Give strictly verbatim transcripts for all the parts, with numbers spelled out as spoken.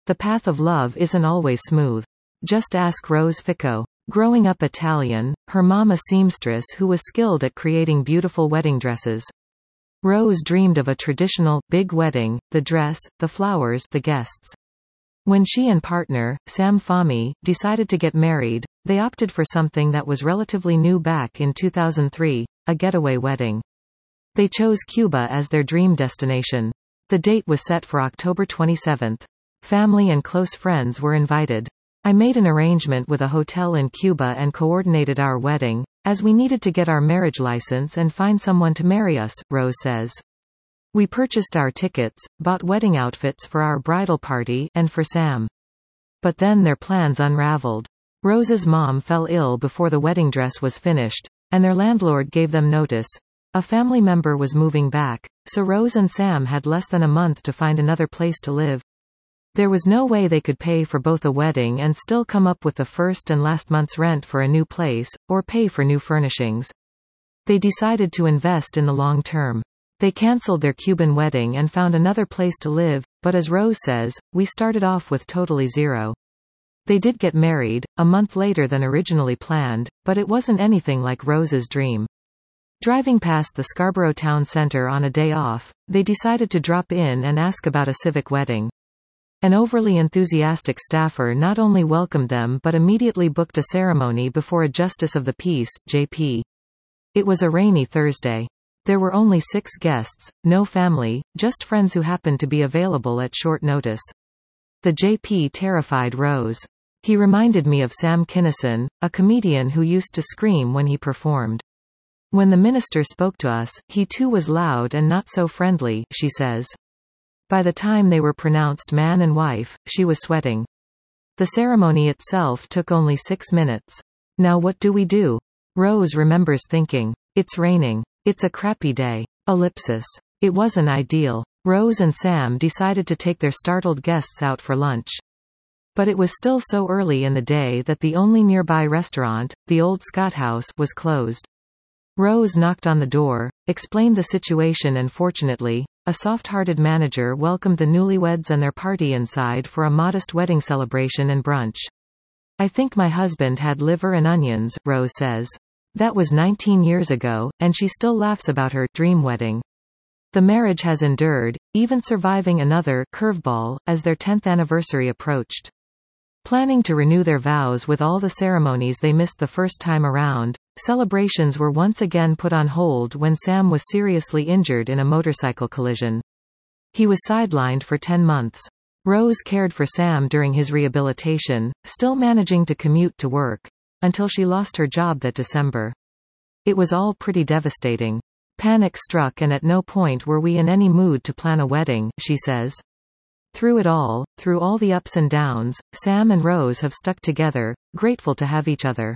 The path of love isn't always smooth. Just ask Rose Fico. Growing up Italian, her mom a seamstress who was skilled at creating beautiful wedding dresses. Rose dreamed of a traditional, big wedding, the dress, the flowers, the guests. When she and partner, Sam Fahmy, decided to get married, they opted for something that was relatively new back in two thousand three, a getaway wedding. They chose Cuba as their dream destination. The date was set for October twenty-seventh. Family and close friends were invited. I made an arrangement with a hotel in Cuba and coordinated our wedding, as we needed to get our marriage license and find someone to marry us, Rose says. We purchased our tickets, bought wedding outfits for our bridal party, and for Sam. But then their plans unraveled. Rose's mom fell ill before the wedding dress was finished, and their landlord gave them notice. A family member was moving back, so Rose and Sam had less than a month to find another place to live. There was no way they could pay for both a wedding and still come up with the first and last month's rent for a new place, or pay for new furnishings. They decided to invest in the long term. They canceled their Cuban wedding and found another place to live, but as Rose says, we started off with totally zero. They did get married, a month later than originally planned, but it wasn't anything like Rose's dream. Driving past the Scarborough Town Center on a day off, they decided to drop in and ask about a civic wedding. An overly enthusiastic staffer not only welcomed them but immediately booked a ceremony before a justice of the peace, J P. It was a rainy Thursday. There were only six guests, no family, just friends who happened to be available at short notice. The J P terrified Rose. He reminded me of Sam Kinison, a comedian who used to scream when he performed. When the minister spoke to us, he too was loud and not so friendly, she says. By the time they were pronounced man and wife, she was sweating. The ceremony itself took only six minutes. Now what do we do? Rose remembers thinking. It's raining. It's a crappy day. Ellipsis. It wasn't ideal. Rose and Sam decided to take their startled guests out for lunch. But it was still so early in the day that the only nearby restaurant, the Old Scott House, was closed. Rose knocked on the door, explained the situation and fortunately, a soft-hearted manager welcomed the newlyweds and their party inside for a modest wedding celebration and brunch. I think my husband had liver and onions, Rose says. That was nineteen years ago, and she still laughs about her dream wedding. The marriage has endured, even surviving another curveball, as their tenth anniversary approached. Planning to renew their vows with all the ceremonies they missed the first time around, celebrations were once again put on hold when Sam was seriously injured in a motorcycle collision. He was sidelined for ten months. Rose cared for Sam during his rehabilitation, still managing to commute to work, until she lost her job that December. It was all pretty devastating. Panic struck and at no point were we in any mood to plan a wedding, she says. Through it all, through all the ups and downs, Sam and Rose have stuck together, grateful to have each other.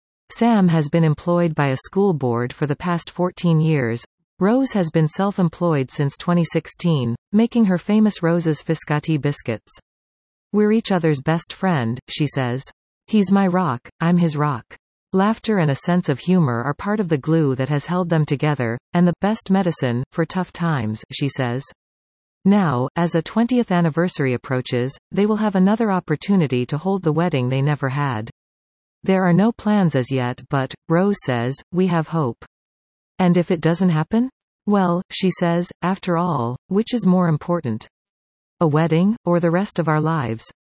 Sam has been employed by a school board for the past fourteen years. Rose has been self-employed since twenty sixteen, making her famous Rose's Fiscotti biscuits. We're each other's best friend, she says. He's my rock, I'm his rock. Laughter and a sense of humor are part of the glue that has held them together, and the best medicine for tough times, she says. Now, as a twentieth anniversary approaches, they will have another opportunity to hold the wedding they never had. There are no plans as yet but, Rose says, we have hope. And if it doesn't happen? Well, she says, after all, which is more important? A wedding, or the rest of our lives?